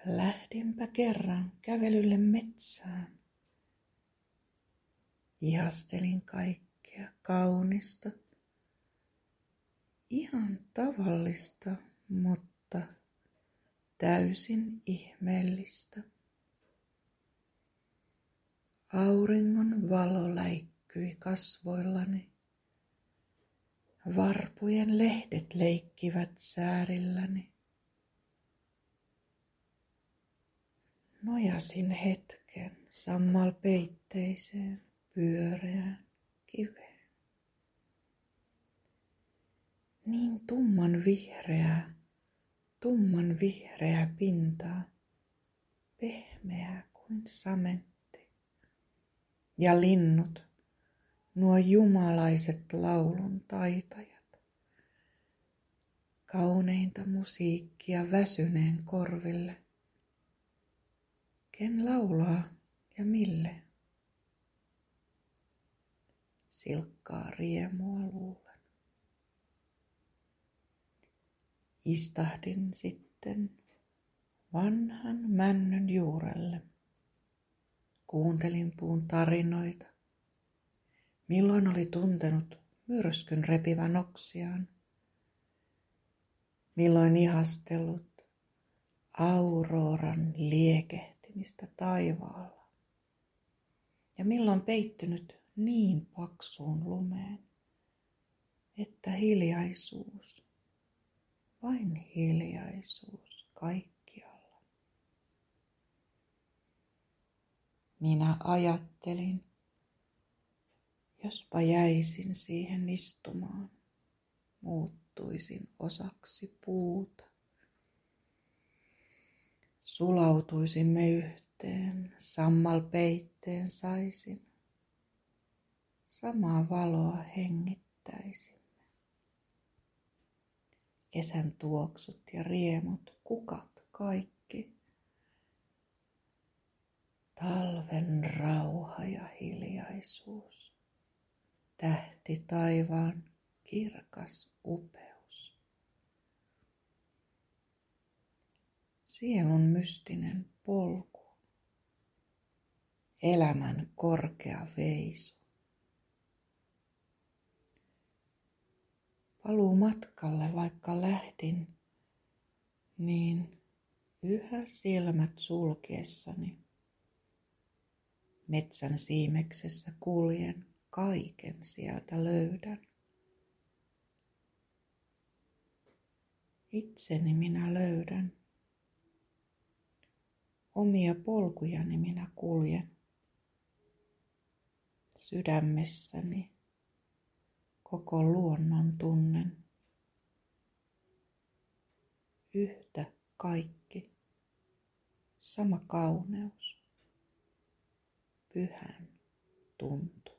Lähdinpä kerran kävelylle metsään. Ihastelin kaikkea kaunista, ihan tavallista, mutta täysin ihmeellistä. Auringon valo läikkyi kasvoillani. Varpujen lehdet leikkivät säärilläni. Nojasin hetken sammalpeitteiseen pyöreään kiveen. Niin tumman vihreää pintaa, pehmeää kuin samentti. Ja linnut, nuo jumalaiset laulun taitajat. Kauneinta musiikkia väsyneen korville. Ken laulaa ja mille? Silkkaa riemua luulen. Istahdin sitten vanhan männyn juurelle. Kuuntelin puun tarinoita. Milloin oli tuntenut myrskyn repivän oksiaan. Milloin ihastellut auroran liekehtimistä taivaalla. Ja milloin peittynyt niin paksuun lumeen, että hiljaisuus, vain hiljaisuus kaikkialla. Minä ajattelin, jospa jäisin siihen istumaan, muuttuisin osaksi puuta. Sulautuisimme yhteen, sammalpeitteen saisin. Samaa valoa hengittäisimme. Kesän tuoksut ja riemut, kukat kaikki. Talven rauha ja hiljaisuus. Tähti taivaan kirkas upeus. Sielun mystinen polku. Elämän korkea veisu. Paluu matkalle, vaikka lähdin, niin yhä silmät sulkiessani. Metsän siimeksessä kuljen, kaiken sieltä löydän. Itseni minä löydän. Omia polkujani minä kuljen. Sydämessäni koko luonnon tunnen. Yhtä kaikki, sama kauneus, pyhän tuntu.